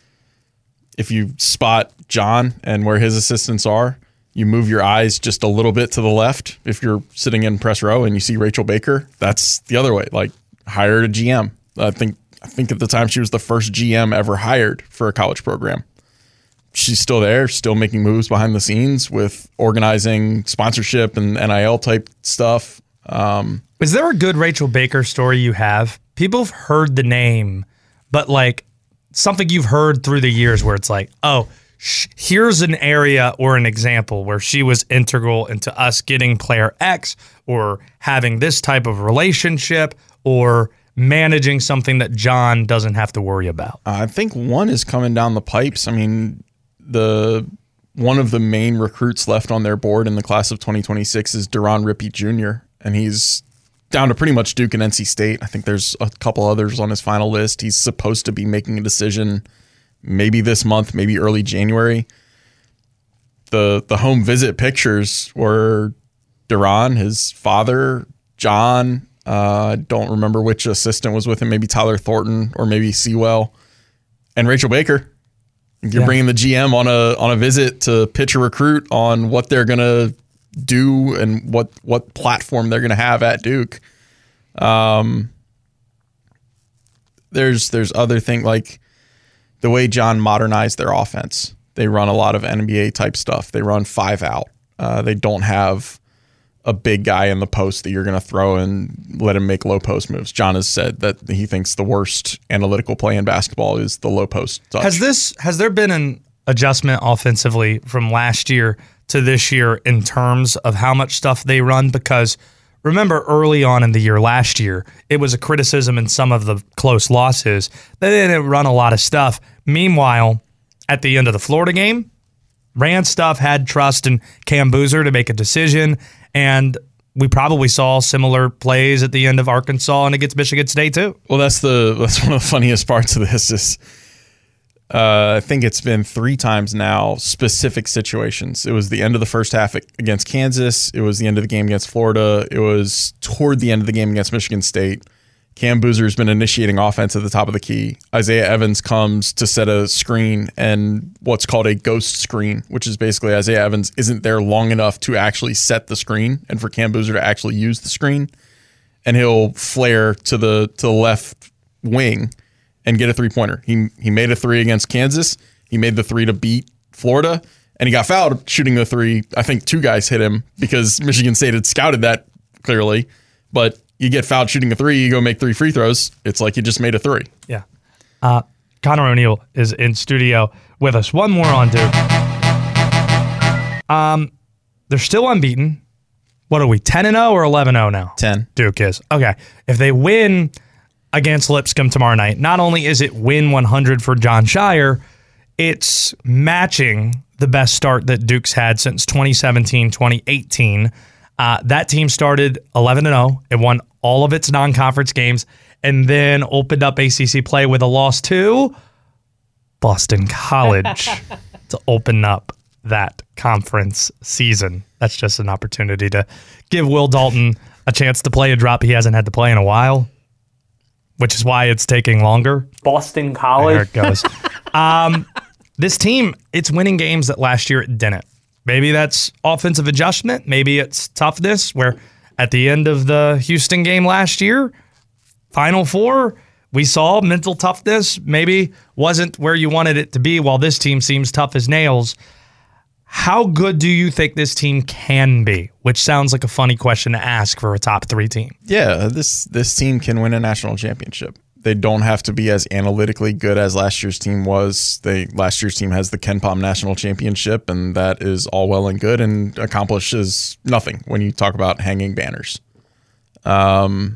If you spot John and where his assistants are, you move your eyes just a little bit to the left. If you're sitting in press row and you see Rachel Baker, that's the other way. Like, hired a G M. I think I think at the time she was the first G M ever hired for a college program. She's still there, still making moves behind the scenes with organizing sponsorship and N I L type stuff. Um, Is there a good Rachel Baker story you have? People have heard the name, but like, something you've heard through the years where it's like, oh, sh- here's an area or an example where she was integral into us getting player X or having this type of relationship or managing something that John doesn't have to worry about? I think one is coming down the pipes. I mean, the one of the main recruits left on their board in the class of twenty twenty-six is Duron Rippey Junior, and he's down to pretty much Duke and N C State. I think there's a couple others on his final list. He's supposed to be making a decision maybe this month, maybe early January. The the home visit pictures were Duron, his father, John, I uh, don't remember which assistant was with him, maybe Tyler Thornton or maybe Sewell, and Rachel Baker. You're yeah. bringing the G M on a on a visit to pitch a recruit on what they're going to do and what what platform they're going to have at Duke. Um, there's there's other things like the way John modernized their offense. They run a lot of N B A type stuff. They run five out. Uh, they don't have a big guy in the post that you're going to throw and let him make low post moves. John has said that he thinks the worst analytical play in basketball is the low post touch. Has this has there been an adjustment offensively from last year to this year in terms of how much stuff they run? Because remember early on in the year last year, it was a criticism in some of the close losses. They didn't run a lot of stuff. Meanwhile, at the end of the Florida game, ran stuff, had trust in Cam Boozer to make a decision, and we probably saw similar plays at the end of Arkansas and against Michigan State too. Well, that's the that's one of the funniest parts of this is uh, I think it's been three times now, specific situations. It was the end of the first half against Kansas. It was the end of the game against Florida. It was toward the end of the game against Michigan State. Cam Boozer has been initiating offense at the top of the key. Isaiah Evans comes to set a screen and what's called a ghost screen, which is basically Isaiah Evans isn't there long enough to actually set the screen and for Cam Boozer to actually use the screen. And he'll flare to the to the left wing and get a three-pointer. He he made a three against Kansas. He made the three to beat Florida, and he got fouled shooting the three. I think two guys hit him because Michigan State had scouted that clearly, but you get fouled shooting a three, you go make three free throws. It's like you just made a three. Yeah. Uh, Connor O'Neill is in studio with us. One more on Duke. Um, they're still unbeaten. What are we, ten and oh or eleven oh now? ten. Duke is. Okay. If they win against Lipscomb tomorrow night, not only is it win one hundred for John Shire, it's matching the best start that Duke's had since twenty seventeen twenty eighteen. Uh, that team started eleven and oh and won all of its non-conference games and then opened up A C C play with a loss to Boston College to open up that conference season. That's just an opportunity to give Will Dalton a chance to play a drop he hasn't had to play in a while, which is why it's taking longer. Boston College. There it goes. um, this team, it's winning games that last year it didn't. Maybe that's offensive adjustment. Maybe it's toughness, where at the end of the Houston game last year, Final Four, we saw mental toughness maybe wasn't where you wanted it to be, while this team seems tough as nails. How good do you think this team can be? Which sounds like a funny question to ask for a top three team. Yeah, this this team can win a national championship. They don't have to be as analytically good as last year's team was. They last year's team has the Ken Pom National Championship, and that is all well and good and accomplishes nothing when you talk about hanging banners. Um,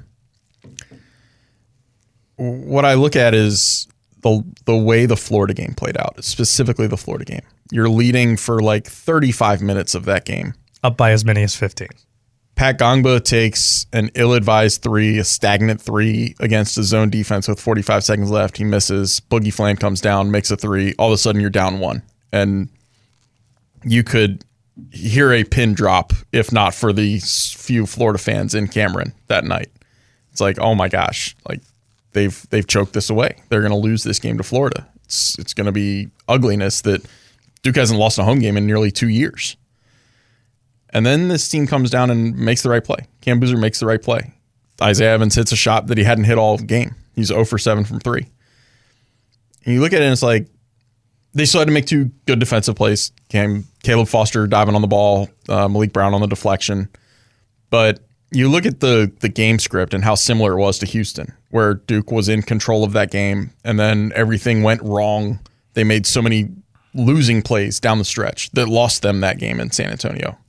what I look at is the the way the Florida game played out, specifically the Florida game. You're leading for like thirty-five minutes of that game. Up by as many as fifteen. Pat Gongba takes an ill-advised three, a stagnant three against a zone defense with forty-five seconds left. He misses. Boogie Flan comes down, makes a three. All of a sudden, you're down one. And you could hear a pin drop if not for the few Florida fans in Cameron that night. It's like, oh my gosh, like they've they've choked this away. They're going to lose this game to Florida. It's it's going to be ugliness that Duke hasn't lost a home game in nearly two years. And then this team comes down and makes the right play. Cam Boozer makes the right play. Isaiah Evans hits a shot that he hadn't hit all game. He's zero for seven from three. And you look at it and it's like, they still had to make two good defensive plays. Cam, Caleb Foster diving on the ball, uh, Malik Brown on the deflection. But you look at the the game script and how similar it was to Houston, where Duke was in control of that game, and then everything went wrong. They made so many losing plays down the stretch that lost them that game in San Antonio.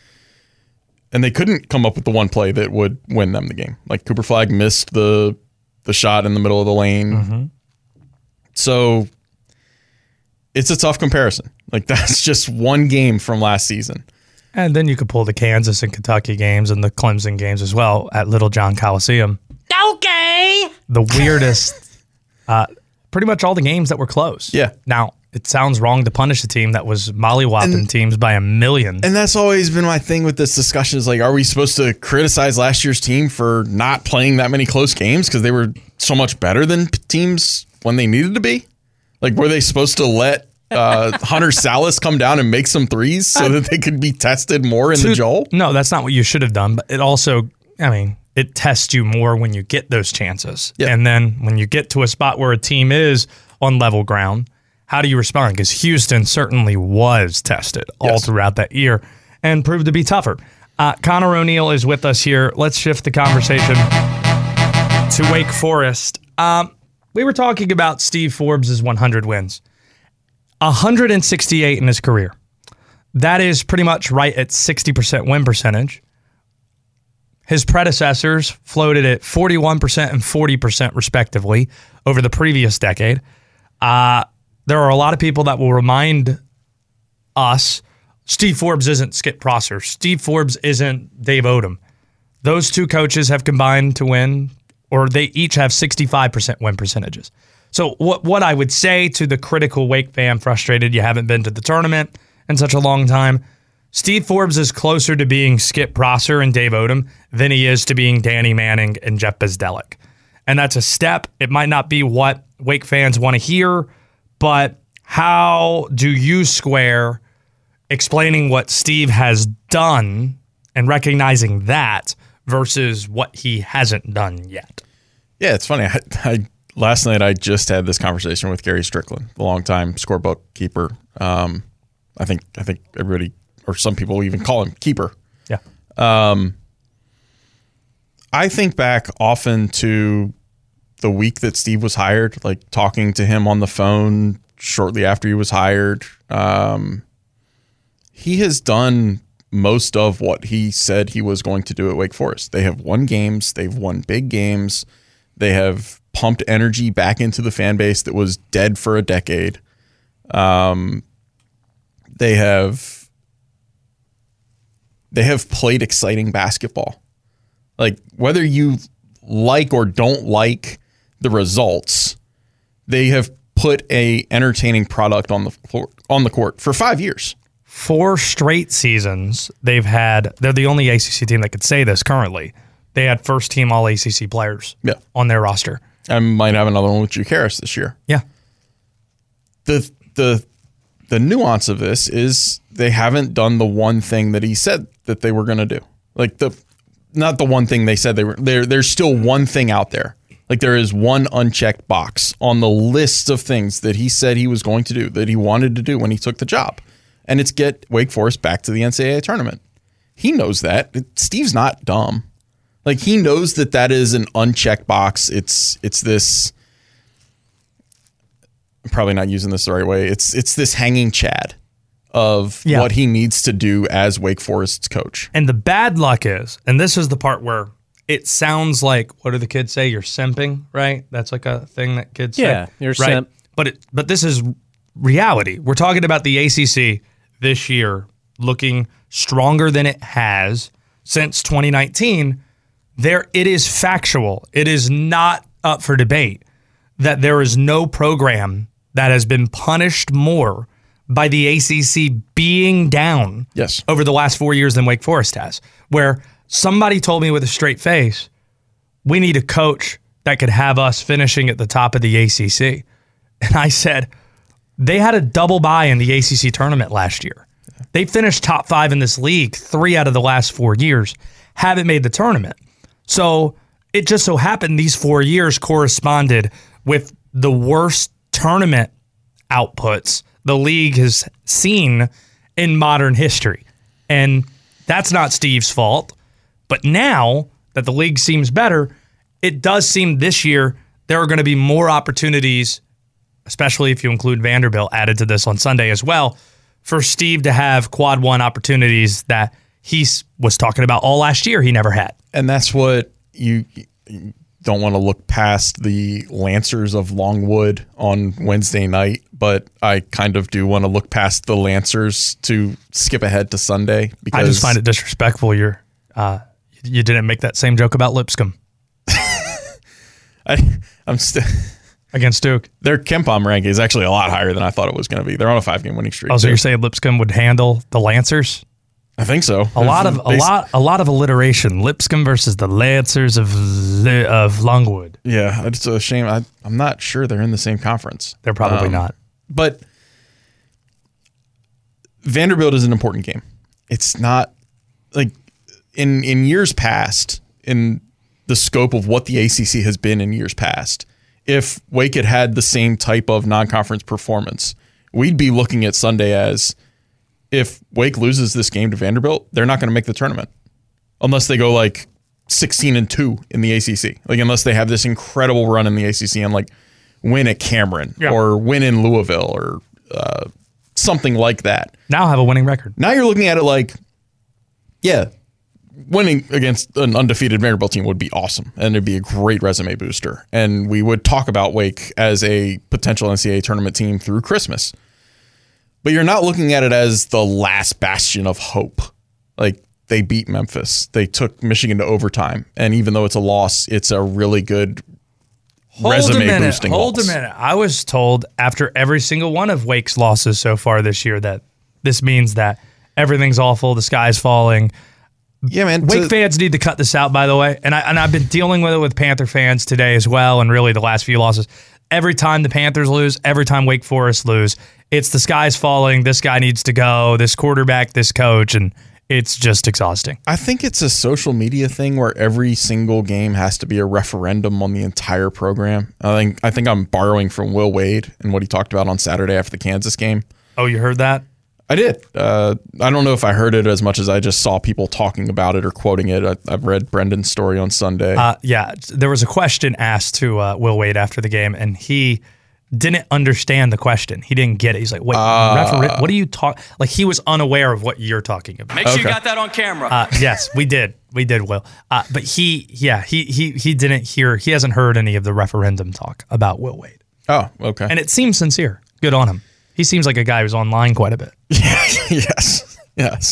And they couldn't come up with the one play that would win them the game. Like Cooper Flagg missed the the shot in the middle of the lane. Mm-hmm. So it's a tough comparison. Like that's just one game from last season. And then you could pull the Kansas and Kentucky games and the Clemson games as well at Little John Coliseum. Okay. The weirdest, uh, pretty much all the games that were close. Yeah. Now, it sounds wrong to punish a team that was mollywopping And- teams by a million. And that's always been my thing with this discussion is like, are we supposed to criticize last year's team for not playing that many close games because they were so much better than p- teams when they needed to be? Like, were they supposed to let uh, Hunter Salas come down and make some threes so that they could be tested more in To- the Joel? No, that's not what you should have done. But it also, I mean, it tests you more when you get those chances. Yeah. And then when you get to a spot where a team is on level ground, how do you respond? Because Houston certainly was tested all Yes. throughout that year and proved to be tougher. Uh, Connor O'Neill is with us here. Let's shift the conversation to Wake Forest. Um, we were talking about Steve Forbes' one hundred wins. one hundred sixty-eight in his career. That is pretty much right at sixty percent win percentage. His predecessors floated at forty-one percent and forty percent respectively over the previous decade. Uh, there are a lot of people that will remind us Steve Forbes isn't Skip Prosser. Steve Forbes isn't Dave Odom. Those two coaches have combined to win, or they each have sixty-five percent win percentages. So what what I would say to the critical Wake fan frustrated you haven't been to the tournament in such a long time, Steve Forbes is closer to being Skip Prosser and Dave Odom than he is to being Danny Manning and Jeff Bezdelik. And that's a step. It might not be what Wake fans want to hear, but how do you square explaining what Steve has done and recognizing that versus what he hasn't done yet? Yeah, it's funny. I, I last night I just had this conversation with Gary Strickland, the longtime scorebook keeper. Um, I think I think everybody or some people even call him keeper. Yeah. Um, I think back often to the week that Steve was hired, like talking to him on the phone shortly after he was hired. Um, he has done most of what he said he was going to do at Wake Forest. They have won games. They've won big games. They have pumped energy back into the fan base that was dead for a decade. Um, they have they have played exciting basketball. Like, whether you like or don't like the results, they have put a entertaining product on the floor, on the court for five years. Four straight seasons they've had. They're the only A C C team that could say this currently. They had first team all A C C players Yeah. on their roster. I might have another one with Drew Harris this year. Yeah. The the the nuance of this is they haven't done the one thing that he said that they were going to do. Like the not the one thing they said they were. There there's still one thing out there. Like there is one unchecked box on the list of things that he said he was going to do, that he wanted to do when he took the job. And it's get Wake Forest back to the N C double A tournament. He knows that. Steve's not dumb. Like, he knows that that is an unchecked box. It's it's this. I'm probably not using this the right way. It's it's this hanging chad of Yeah. what he needs to do as Wake Forest's coach. And the bad luck is, and this is the part where it sounds like, what do the kids say? You're simping, right? That's like a thing that kids Yeah, say. you're a right? simp. But it, but this is reality. We're talking about the A C C this year looking stronger than it has since twenty nineteen. There, it is factual. It is not up for debate that there is no program that has been punished more by the A C C being down Yes. over the last four years than Wake Forest has, where somebody told me with a straight face, we need a coach that could have us finishing at the top of the A C C. And I said, they had a double bye in the A C C tournament last year. They finished top five in this league three out of the last four years, haven't made the tournament. So it just so happened these four years corresponded with the worst tournament outputs the league has seen in modern history. And that's not Steve's fault. But now that the league seems better, it does seem this year there are going to be more opportunities, especially if you include Vanderbilt added to this on Sunday as well, for Steve to have quad one opportunities that he was talking about all last year he never had. And that's what you, you don't want to look past the Lancers of Longwood on Wednesday night, but I kind of do want to look past the Lancers to skip ahead to Sunday. Because I just find it disrespectful you're uh, you didn't make that same joke about Lipscomb. I, I'm still against Duke. Their KenPom ranking is actually a lot higher than I thought it was going to be. They're on a five-game winning streak. Oh, so too. you're saying Lipscomb would handle the Lancers? I think so. A lot of a lot a lot of alliteration. Lipscomb versus the Lancers of Li- of Longwood. Yeah, it's a shame. I, I'm not sure they're in the same conference. They're probably Um, not. But Vanderbilt is an important game. It's not like in in years past, in the scope of what the A C C has been in years past, if Wake had had the same type of non-conference performance, we'd be looking at Sunday as, if Wake loses this game to Vanderbilt, they're not going to make the tournament unless they go like sixteen and two in the A C C. Like unless they have this incredible run in the A C C and like win at Cameron Yeah. or win in Louisville or uh, something like that. Now have a winning record. Now you're looking at it like, yeah, winning against an undefeated Vanderbilt team would be awesome, and it'd be a great resume booster. And we would talk about Wake as a potential N C double A tournament team through Christmas. But you're not looking at it as the last bastion of hope. Like, they beat Memphis. They took Michigan to overtime. And even though it's a loss, it's a really good Hold resume a minute. boosting Hold loss. a minute. I was told after every single one of Wake's losses so far this year that this means that everything's awful, the sky's falling. Yeah, man. Wake to- fans need to cut this out, by the way. And, I, and I've been dealing with it with Panther fans today as well, and really the last few losses. Every time the Panthers lose, every time Wake Forest lose, it's the sky's falling, this guy needs to go, this quarterback, this coach, and it's just exhausting. I think it's a social media thing where every single game has to be a referendum on the entire program. I think I think I'm borrowing from Will Wade and what he talked about on Saturday after the Kansas game. Oh, you heard that? I did. Uh, I don't know if I heard it as much as I just saw people talking about it or quoting it. I, I've read Brendan's story on Sunday. Uh, yeah, there was a question asked to uh, Will Wade after the game, and he didn't understand the question. He didn't get it. He's like, wait, Uh, referee, what are you talking? Like, he was unaware of what you're talking about. Make sure you got that on camera. Uh, yes, we did. We did, Will. Uh, but he, yeah, he he he didn't hear, he hasn't heard any of the referendum talk about Will Wade. Oh, okay. And it seems sincere. Good on him. He seems like a guy who's online quite a bit. yes, yes.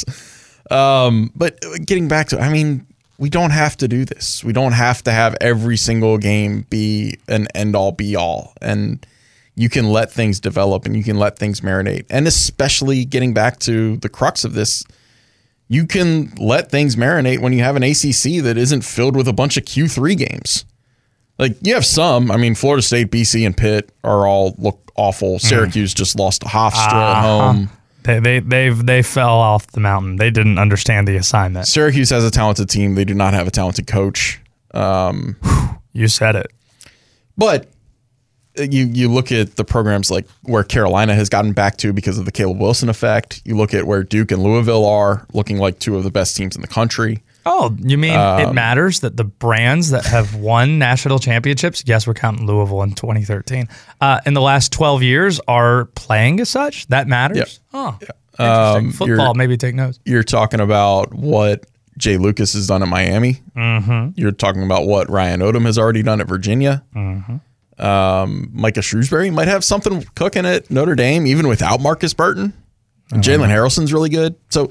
Um, but getting back to, I mean, we don't have to do this. We don't have to have every single game be an end-all, be-all. And you can let things develop and you can let things marinate. And especially getting back to the crux of this, you can let things marinate when you have an A C C that isn't filled with a bunch of Q three games. Like, you have some. I mean, Florida State, B C, and Pitt are all look awful. Syracuse mm. just lost to Hofstra uh-huh. at home. They they they they fell off the mountain. They didn't understand the assignment. Syracuse has a talented team. They do not have a talented coach. Um, you said it. But you you look at the programs like where Carolina has gotten back to because of the Caleb Wilson effect. You look at where Duke and Louisville are, looking like two of the best teams in the country. Oh, you mean um, it matters that the brands that have won national championships, yes, we're counting Louisville in twenty thirteen, uh, in the last twelve years are playing as such? That matters? Yep. Oh, yeah. interesting. Um, Football, maybe take notes. You're talking about what Jay Lucas has done at Miami. Mm-hmm. You're talking about what Ryan Odom has already done at Virginia. Mm-hmm. Um, Micah Shrewsbury might have something cooking at Notre Dame, even without Marcus Burton. And mm-hmm. Jalen Harrelson's really good. So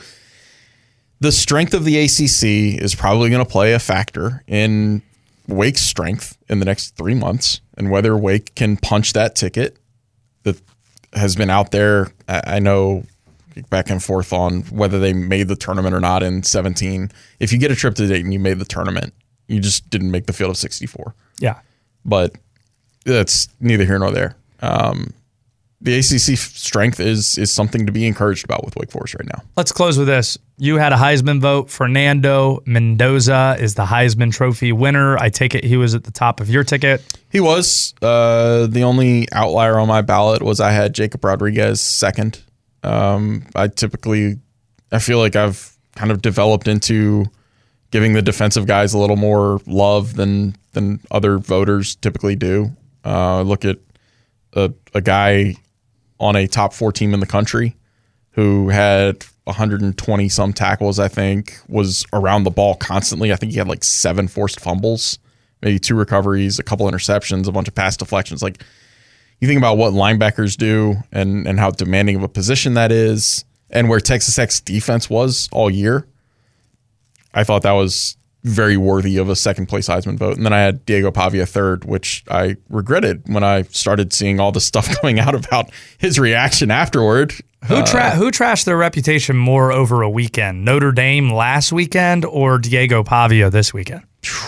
the strength of the A C C is probably going to play a factor in Wake's strength in the next three months and whether Wake can punch that ticket that has been out there. I know back and forth on whether they made the tournament or not in seventeen. If you get a trip to Dayton, you made the tournament. You just didn't make the field of sixty-four. Yeah. But that's neither here nor there. Um, the A C C strength is is something to be encouraged about with Wake Forest right now. Let's close with this. You had a Heisman vote. Fernando Mendoza is the Heisman Trophy winner. I take it he was at the top of your ticket. He was. Uh, the only outlier on my ballot was I had Jacob Rodriguez second. Um, I typically, I feel like I've kind of developed into giving the defensive guys a little more love than than other voters typically do. Uh, look at a, a guy on a top four team in the country who had one hundred twenty some tackles, I think, was around the ball constantly. I think he had like seven forced fumbles, maybe two recoveries, a couple interceptions, a bunch of pass deflections. Like, you think about what linebackers do and, and how demanding of a position that is, and where Texas Tech's defense was all year. I thought that was very worthy of a second place Heisman vote. And then I had Diego Pavia third, which I regretted when I started seeing all the stuff coming out about his reaction afterward. Who tra- uh, who trashed their reputation more over a weekend? Notre Dame last weekend or Diego Pavia this weekend?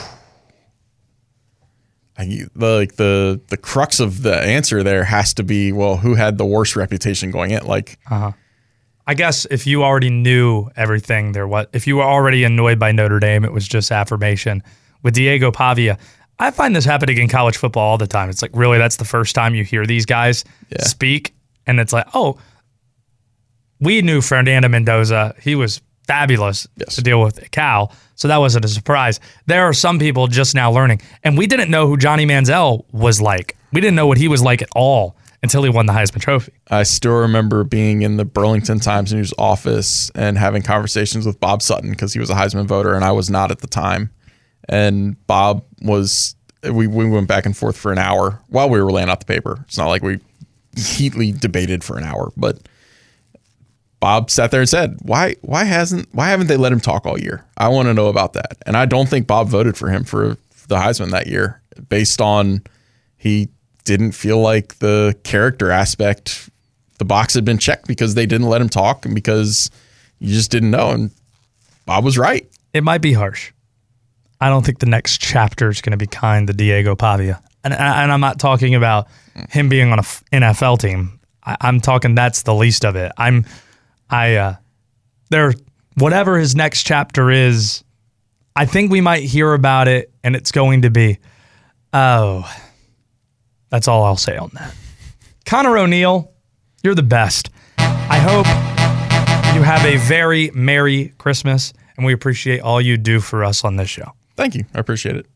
I, like the the crux of the answer there has to be, well, who had the worst reputation going in? Like, uh-huh. I guess if you already knew everything there, what if you were already annoyed by Notre Dame, it was just affirmation. With Diego Pavia, I find this happening in college football all the time. It's like, really, that's the first time you hear these guys yeah. speak, and it's like, oh, we knew Fernando Mendoza. He was fabulous yes. to deal with at Cal, so that wasn't a surprise. There are some people just now learning, and we didn't know who Johnny Manziel was like. We didn't know what he was like at all until he won the Heisman Trophy. I still remember being in the Burlington Times News office and having conversations with Bob Sutton because he was a Heisman voter and I was not at the time. And Bob was, we, we went back and forth for an hour while we were laying out the paper. It's not like we heatedly debated for an hour, but Bob sat there and said, why why hasn't why haven't they let him talk all year? I want to know about that. And I don't think Bob voted for him for the Heisman that year based on he didn't feel like the character aspect, the box had been checked because they didn't let him talk and because you just didn't know. And Bob was right. It might be harsh. I don't think the next chapter is going to be kind to Diego Pavia. And, and I'm not talking about him being on an N F L team. I, I'm talking that's the least of it. I'm, I, uh, there, whatever his next chapter is, I think we might hear about it and it's going to be, oh, that's all I'll say on that. Connor O'Neill, you're the best. I hope you have a very Merry Christmas, and we appreciate all you do for us on this show. Thank you. I appreciate it.